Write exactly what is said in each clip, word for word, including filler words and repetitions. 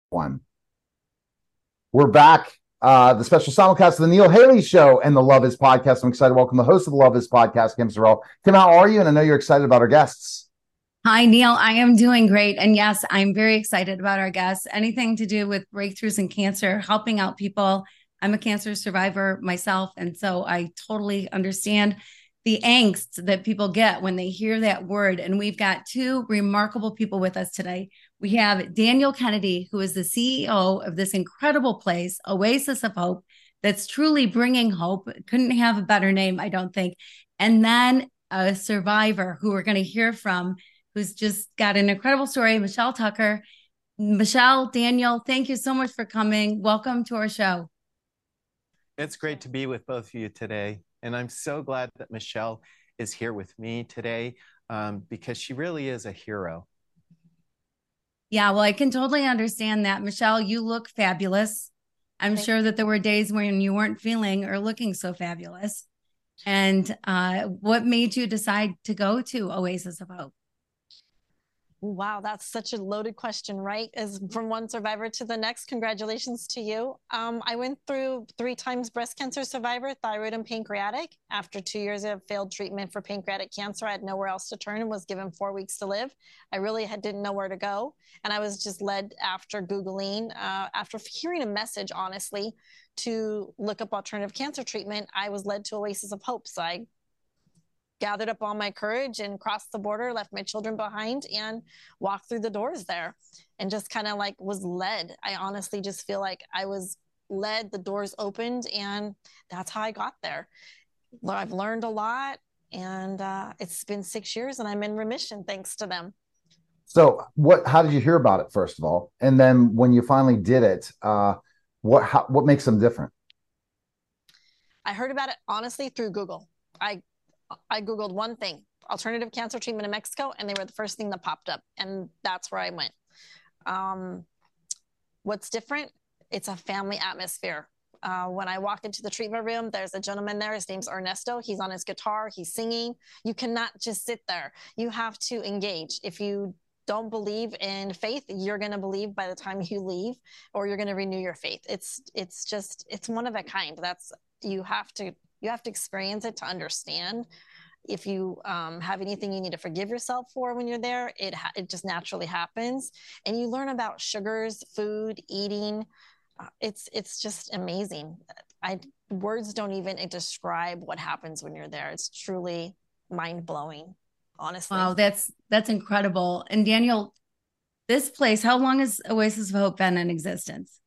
One. We're back. Uh, the special simulcast of the Neil Haley Show and the Love Is podcast. I'm excited to welcome the host of the Love Is podcast, Kim Sorrell. Kim, how are you? And I know you're excited about our guests. Hi, Neil. I am doing great. And yes, I'm very excited about our guests. Anything to do with breakthroughs in cancer, helping out people. I'm a cancer survivor myself. And so I totally understand the angst that people get when they hear that word. And we've got two remarkable people with us today. We have Daniel Kennedy, who is the C E O of this incredible place, Oasis of Hope, that's truly bringing hope. Couldn't have a better name, I don't think. And then a survivor who we're going to hear from who's just got an incredible story, Michelle Tucker. Michelle, Daniel, thank you so much for coming. Welcome to our show. It's great to be with both of you today. And I'm so glad that Michelle is here with me today um, because she really is a hero. Yeah, well, I can totally understand that. Michelle, you look fabulous. I'm Thank sure you. that there were days when you weren't feeling or looking so fabulous. And uh, what made you decide to go to Oasis of Hope? Wow, that's such a loaded question, right? As from one survivor to the next. Congratulations to you. Um, I went through three times breast cancer survivor, thyroid and pancreatic. After two years of failed treatment for pancreatic cancer, I had nowhere else to turn and was given four weeks to live. I really had, didn't know where to go. And I was just led after Googling, uh, after hearing a message, honestly, to look up alternative cancer treatment, I was led to Oasis of Hope. So I gathered up all my courage and crossed the border, left my children behind, and walked through the doors there and just kind of like was led. I honestly just feel like I was led, the doors opened, and that's how I got there. I've learned a lot, and uh, it's been six years and I'm in remission thanks to them. So, what? How did you hear about it, first of all? And then when you finally did it, uh, what how, what makes them different? I heard about it honestly through Google. I I Googled one thing, alternative cancer treatment in Mexico, and they were the first thing that popped up. And that's where I went. Um, what's different? It's a family atmosphere. Uh, when I walk into the treatment room, there's a gentleman there. His name's Ernesto. He's on his guitar. He's singing. You cannot just sit there. You have to engage. If you don't believe in faith, you're going to believe by the time you leave, or you're going to renew your faith. It's it's just it's one of a kind. That's you have to you have to experience it to understand. If you um, have anything you need to forgive yourself for when you're there, it ha- it just naturally happens, and you learn about sugars, food, eating. Uh, it's it's just amazing. I words don't even describe what happens when you're there. It's truly mind blowing, honestly. Wow, that's that's incredible. And Daniel, this place, how long has Oasis of Hope been in existence?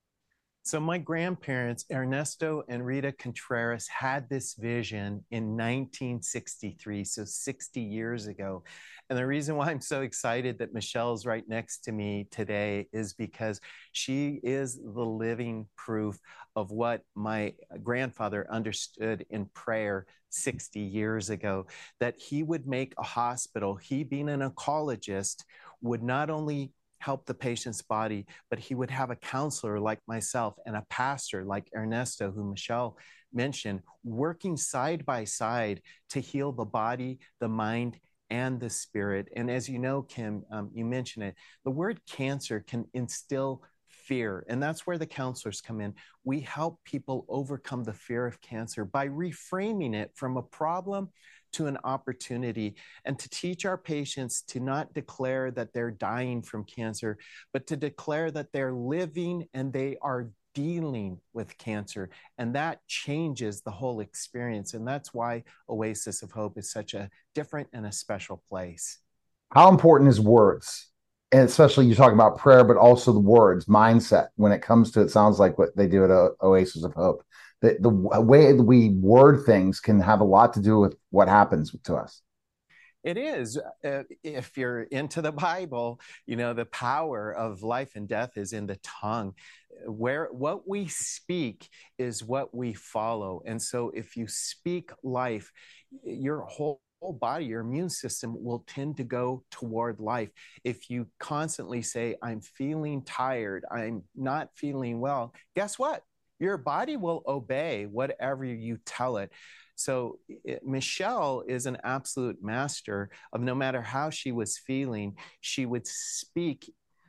So my grandparents, Ernesto and Rita Contreras, had this vision in nineteen sixty-three, so sixty years ago. And the reason why I'm so excited that Michelle's right next to me today is because she is the living proof of what my grandfather understood in prayer sixty years ago, that he would make a hospital, he being an oncologist, would not only help the patient's body, but he would have a counselor like myself and a pastor like Ernesto, who Michelle mentioned, working side by side to heal the body, the mind, and the spirit. And as you know, Kim, um, you mentioned it, the word cancer can instill fear. And that's where the counselors come in. We help people overcome the fear of cancer by reframing it from a problem to an opportunity, and to teach our patients to not declare that they're dying from cancer, but to declare that they're living and they are dealing with cancer. And that changes the whole experience. And that's why Oasis of Hope is such a different and a special place. How important is words? And especially you talk about prayer, but also the words, mindset when it comes to it. Sounds like what they do at o- Oasis of Hope. The, the way that we word things can have a lot to do with what happens to us. It is. Uh, if you're into the Bible, you know, the power of life and death is in the tongue. Where what we speak is what we follow. And so if you speak life, your whole whole body, your immune system will tend to go toward life. If you constantly say, I'm feeling tired, I'm not feeling well, guess what? Your body will obey whatever you tell it. So it, Michelle is an absolute master of no matter how she was feeling, she would speak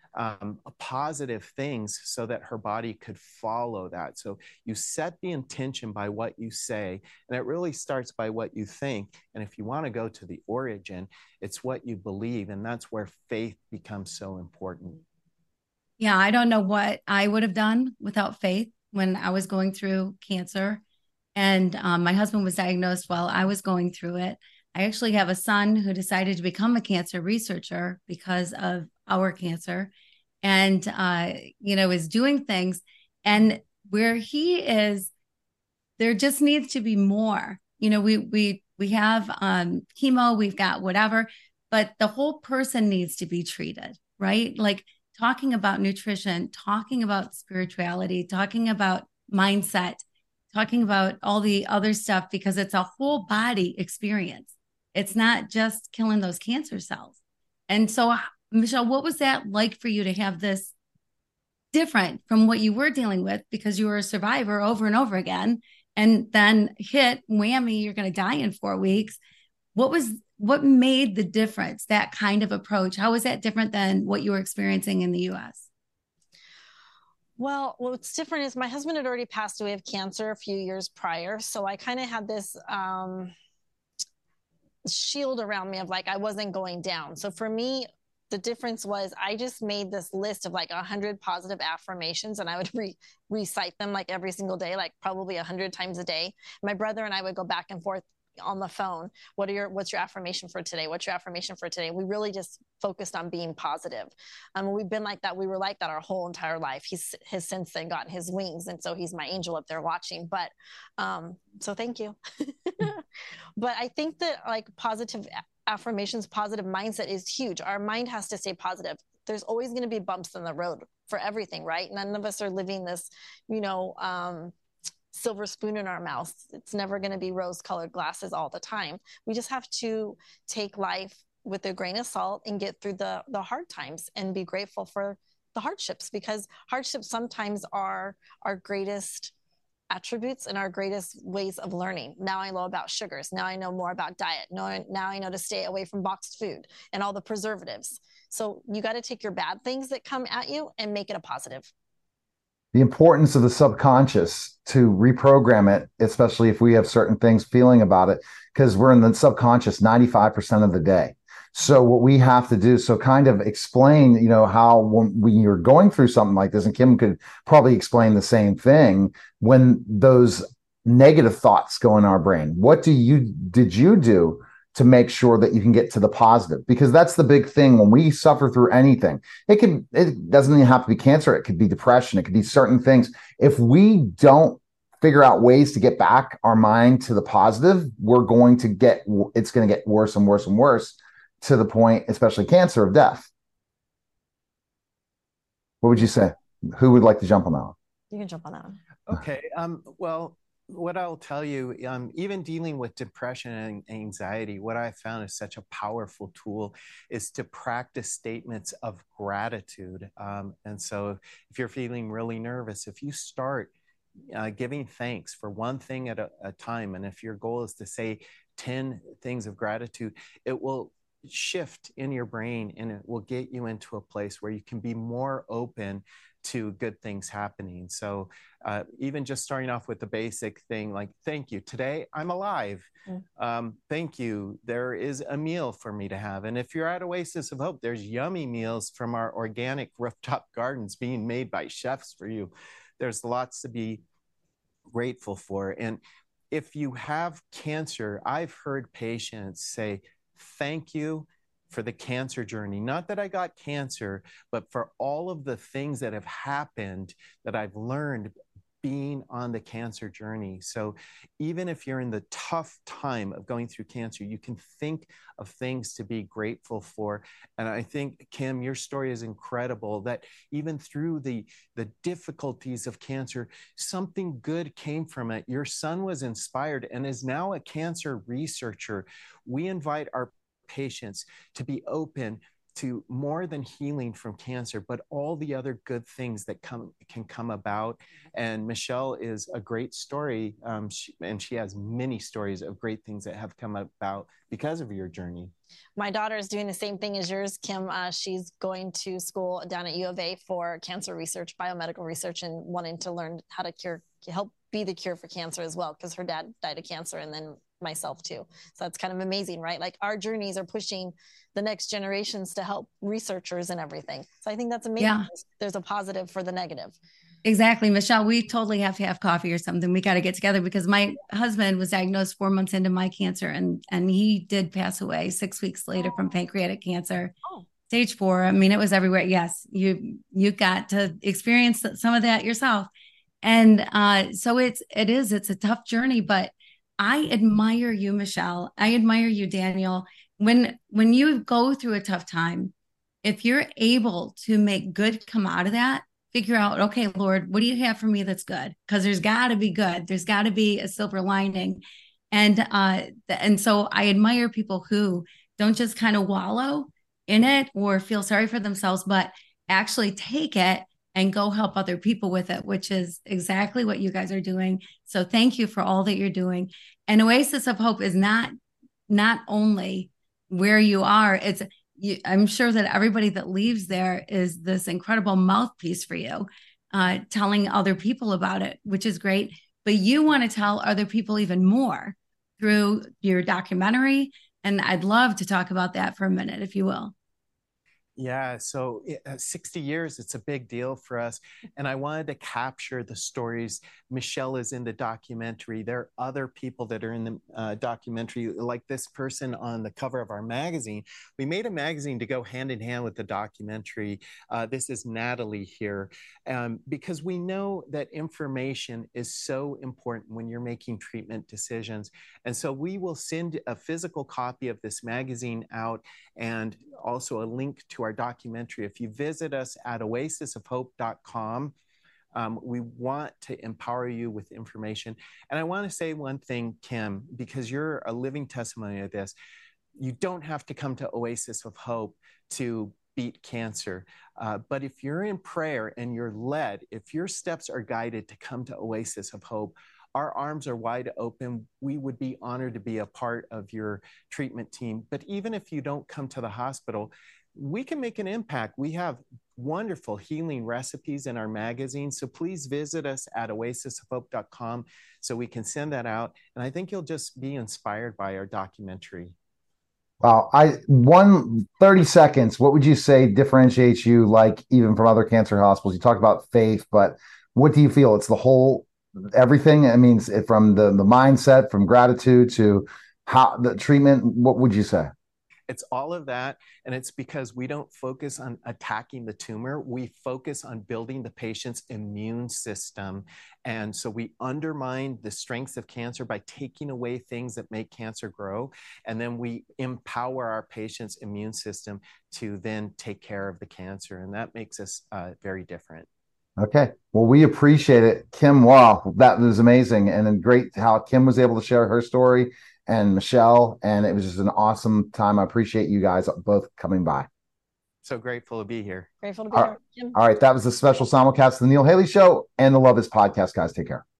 um, positive things so that her body could follow that. So you set the intention by what you say, and it really starts by what you think. And if you want to go to the origin, it's what you believe, and that's where faith becomes so important. Yeah, I don't know what I would have done without faith when I was going through cancer. And um, my husband was diagnosed while I was going through it. I actually have a son who decided to become a cancer researcher because of our cancer, and uh, you know, is doing things. And where he is, there just needs to be more. You know, we we we have um, chemo, we've got whatever, but the whole person needs to be treated, right? Like talking about nutrition, talking about spirituality, talking about mindset, talking about all the other stuff, because it's a whole body experience. It's not just killing those cancer cells. And so, Michelle, what was that like for you to have this different from what you were dealing with, because you were a survivor over and over again, and then hit whammy, you're going to die in four weeks. What was, what made the difference, that kind of approach? How was that different than what you were experiencing in the U S? Well, what's different is my husband had already passed away of cancer a few years prior. So I kind of had this um, shield around me of like, I wasn't going down. So for me, the difference was I just made this list of like a hundred positive affirmations, and I would re- recite them like every single day, like probably a hundred times a day. My brother and I would go back and forth on the phone. What are your, what's your affirmation for today? What's your affirmation for today? We really just focused on being positive. Um, we've been like that. We were like that our whole entire life. He's has since then gotten his wings. And so he's my angel up there watching, but, um, so thank you. But I think that like positive affirmations, positive mindset is huge. Our mind has to stay positive. There's always going to be bumps in the road for everything, right? None of us are living this, you know, um, silver spoon in our mouth. It's never going to be rose colored glasses all the time. We just have to take life with a grain of salt and get through the, the hard times and be grateful for the hardships, because hardships sometimes are our greatest attributes and our greatest ways of learning. Now I know about sugars. Now I know more about diet. Now, now I know to stay away from boxed food and all the preservatives. So you got to take your bad things that come at you and make it a positive. The importance of the subconscious, to reprogram it, especially if we have certain things feeling about it, because we're in the subconscious ninety-five percent of the day. So what we have to do, so kind of explain, you know, how when, when you're going through something like this, and Kim could probably explain the same thing, when those negative thoughts go in our brain, what do you, did you do to make sure that you can get to the positive? Because that's the big thing when we suffer through anything. It can, it doesn't even have to be cancer. It could be depression. It could be certain things. If we don't figure out ways to get back our mind to the positive, we're going to get, it's going to get worse and worse and worse, to the point, especially cancer, of death. What would you say? Who would like to jump on that one? You can jump on that one. Okay. Um, well, what I'll tell you, um, even dealing with depression and anxiety, what I found is such a powerful tool is to practice statements of gratitude. Um, and so if you're feeling really nervous, if you start uh, giving thanks for one thing at a, a time, and if your goal is to say ten things of gratitude, it will shift in your brain, and it will get you into a place where you can be more open to good things happening. So uh, even just starting off with the basic thing like, thank you, today I'm alive. Mm. Um, thank you, there is a meal for me to have. And if you're at Oasis of Hope, there's yummy meals from our organic rooftop gardens being made by chefs for you. There's lots to be grateful for. And if you have cancer, I've heard patients say, thank you for the cancer journey. Not that I got cancer, but for all of the things that have happened that I've learned being on the cancer journey. So even if you're in the tough time of going through cancer, you can think of things to be grateful for. And I think, Kim, your story is incredible, that even through the, the difficulties of cancer, something good came from it. Your son was inspired and is now a cancer researcher. We invite our patients to be open to more than healing from cancer, but all the other good things that come can come about. And Michelle is a great story, um, she, and she has many stories of great things that have come about because of your journey. My daughter is doing the same thing as yours, Kim. Uh, she's going to school down at U of A for cancer research, biomedical research, and wanting to learn how to cure, help be the cure for cancer as well, because her dad died of cancer, and then myself too. So that's kind of amazing, right? Like our journeys are pushing the next generations to help researchers and everything. So I think that's amazing. Yeah. There's a positive for the negative. Exactly. Michelle, we totally have to have coffee or something. We got to get together because my husband was diagnosed four months into my cancer, and, and he did pass away six weeks later oh. from pancreatic cancer, oh. stage four. I mean, it was everywhere. Yes. You, you got to experience some of that yourself. And uh, so it's, it is, it's a tough journey, but I admire you, Michelle. I admire you, Daniel. When, when you go through a tough time, if you're able to make good come out of that, figure out, okay, Lord, what do you have for me that's good? Because there's got to be good. There's got to be a silver lining. And uh, and so I admire people who don't just kind of wallow in it or feel sorry for themselves, but actually take it and go help other people with it, which is exactly what you guys are doing. So thank you for all that you're doing. And Oasis of Hope is not, not only where you are, it's You, I'm sure that everybody that leaves there is this incredible mouthpiece for you, uh, telling other people about it, which is great. But you want to tell other people even more through your documentary. And I'd love to talk about that for a minute, if you will. Yeah, so uh, sixty years, it's a big deal for us. And I wanted to capture the stories. Michelle is in the documentary. There are other people that are in the uh, documentary, like this person on the cover of our magazine. We made a magazine to go hand in hand with the documentary. Uh, this is Natalie here, um, because we know that information is so important when you're making treatment decisions. And so we will send a physical copy of this magazine out and also a link to our documentary. If you visit us at oasis of hope dot com, um, we want to empower you with information. And I want to say one thing, Kim, because you're a living testimony of this. You don't have to come to Oasis of Hope to beat cancer. Uh, but if you're in prayer and you're led, if your steps are guided to come to Oasis of Hope, our arms are wide open. We would be honored to be a part of your treatment team. But even if you don't come to the hospital, we can make an impact. We have wonderful healing recipes in our magazine. So please visit us at oasis of hope dot com so we can send that out. And I think you'll just be inspired by our documentary. Wow. I one thirty seconds. What would you say differentiates you, like even from other cancer hospitals? You talked about faith, but what do you feel? It's the whole everything. I mean, from the the mindset, from gratitude to how the treatment. What would you say? It's all of that. And it's because we don't focus on attacking the tumor. We focus on building the patient's immune system. And so we undermine the strengths of cancer by taking away things that make cancer grow. And then we empower our patient's immune system to then take care of the cancer. And that makes us uh, very different. Okay. Well, we appreciate it. Kim, wow, that was amazing. And then great how Kim was able to share her story, and Michelle, and it was just an awesome time. I appreciate you guys both coming by. So grateful to be here. Grateful to be all here. Kim. All right. That was the special simulcast of the Neil Haley Show and the Love Is podcast, guys. Take care.